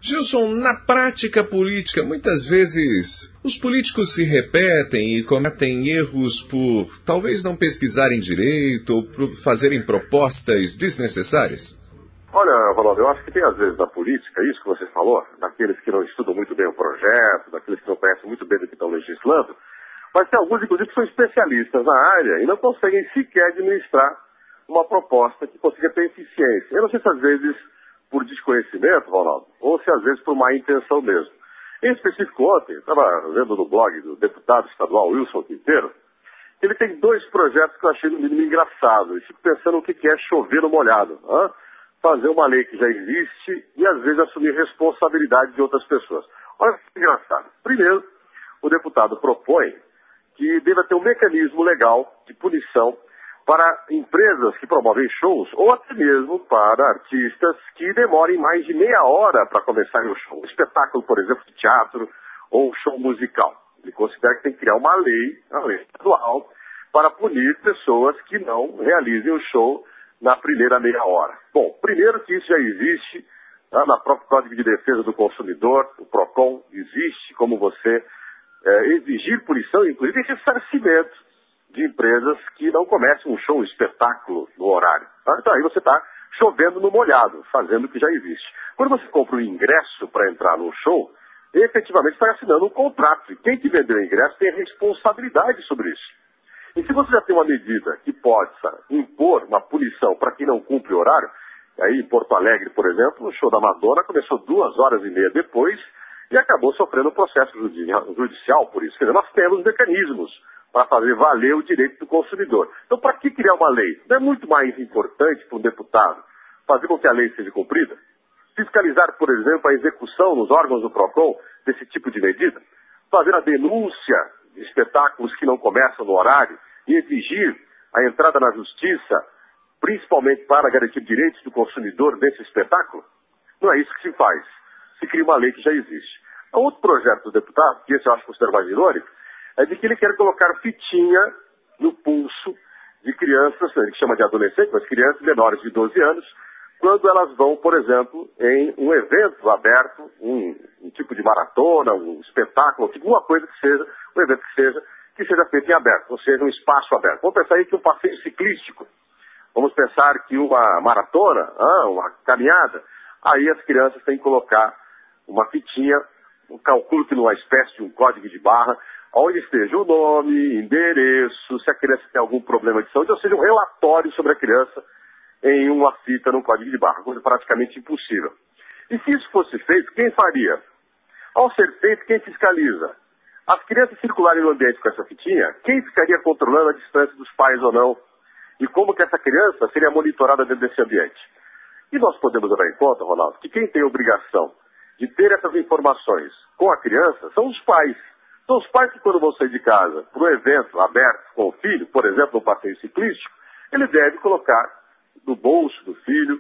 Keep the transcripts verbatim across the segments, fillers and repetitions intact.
Gilson, na prática política, muitas vezes os políticos se repetem e cometem erros por talvez não pesquisarem direito ou por fazerem propostas desnecessárias. Olha, Ronaldo, eu acho que tem às vezes na política, isso que você falou, daqueles que não estudam muito bem o projeto, daqueles que não conhecem muito bem do que estão legislando, mas tem alguns, inclusive, que são especialistas na área e não conseguem sequer administrar uma proposta que consiga ter eficiência. Eu não sei se às vezes por desconhecimento, Ronaldo, ou se às vezes por má intenção mesmo. Em específico, ontem, estava vendo no blog do deputado estadual Wilson Quinteiro, ele tem dois projetos que eu achei no mínimo engraçado. Eu fico pensando o que é chover no molhado. Hein? Fazer uma lei que já existe e às vezes assumir responsabilidade de outras pessoas. Olha que engraçado. Primeiro, o deputado propõe que deva ter um mecanismo legal de punição para empresas que promovem shows ou até mesmo para artistas que demorem mais de meia hora para começarem o show. Um espetáculo, por exemplo, de teatro ou um show musical. Ele considera que tem que criar uma lei, uma lei estadual, para punir pessoas que não realizem o show na primeira meia hora. Bom, primeiro que isso já existe, né, na própria Código de Defesa do Consumidor, o PROCON, existe como você é, exigir punição, inclusive ressarcimento de empresas que não começam um show, um espetáculo no horário. Tá? Então aí você está chovendo no molhado, fazendo o que já existe. Quando você compra um ingresso para entrar num show, efetivamente está assinando um contrato. E quem te vendeu o ingresso tem responsabilidade sobre isso. E se você já tem uma medida que possa impor uma punição para quem não cumpre o horário, aí em Porto Alegre, por exemplo, o show da Madonna começou duas horas e meia depois e acabou sofrendo um processo judicial por isso. Quer dizer, nós temos mecanismos para fazer valer o direito do consumidor. Então, para que criar uma lei? Não é muito mais importante para um deputado fazer com que a lei seja cumprida? Fiscalizar, por exemplo, a execução nos órgãos do PROCON desse tipo de medida? Fazer a denúncia de espetáculos que não começam no horário e exigir a entrada na justiça, principalmente para garantir direitos do consumidor desse espetáculo? Não é isso que se faz. Se cria uma lei que já existe. O outro projeto do deputado, que esse eu acho considerado mais irônico, é de que ele quer colocar fitinha no pulso de crianças, ele chama de adolescentes, mas crianças menores de doze anos, quando elas vão, por exemplo, em um evento aberto, um, um tipo de maratona, um espetáculo, alguma coisa que seja, um evento que seja, que seja feito em aberto, ou seja, um espaço aberto. Vamos pensar aí que um passeio ciclístico, vamos pensar que uma maratona, ah, uma caminhada, aí as crianças têm que colocar uma fitinha, um calculo que numa espécie de um código de barra, onde esteja o nome, endereço, se a criança tem algum problema de saúde, ou seja, um relatório sobre a criança em uma fita no código de barra, coisa praticamente impossível. E se isso fosse feito, quem faria? Ao ser feito, quem fiscaliza? As crianças circularem no ambiente com essa fitinha, quem ficaria controlando a distância dos pais ou não? E como que essa criança seria monitorada dentro desse ambiente? E nós podemos levar em conta, Ronaldo, que quem tem a obrigação de ter essas informações com a criança são os pais. São os pais que, quando vão sair de casa para um evento aberto com o filho, por exemplo, um passeio ciclístico, ele deve colocar no bolso do filho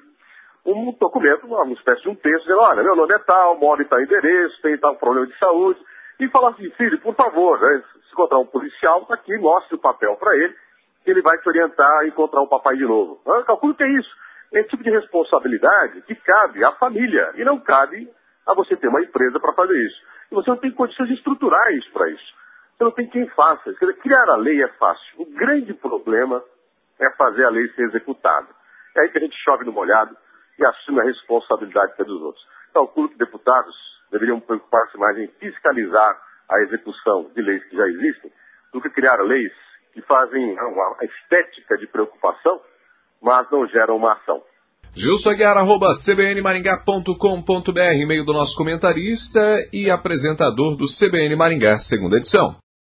um documento, uma espécie de um texto, dizendo, olha, meu nome é tal, moro em tal endereço, tem tal problema de saúde, e falar assim, filho, por favor, né, se encontrar um policial, tá aqui, mostre o papel para ele, que ele vai te orientar a encontrar um papai de novo. Eu calculo que é isso. É esse tipo de responsabilidade que cabe à família, e não cabe a você ter uma empresa para fazer isso. E você não tem condições estruturais para isso. Você não tem quem faça. Quer dizer, criar a lei é fácil. O grande problema é fazer a lei ser executada. É aí que a gente chove no molhado e assume a responsabilidade pelos outros. Calculo que deputados deveriam preocupar-se mais em fiscalizar a execução de leis que já existem do que criar leis que fazem uma estética de preocupação, mas não geram uma ação. Gilson Aguiar, arroba c b n maringá ponto com ponto b r, e-mail do nosso comentarista e apresentador do C B N Maringá, segunda edição.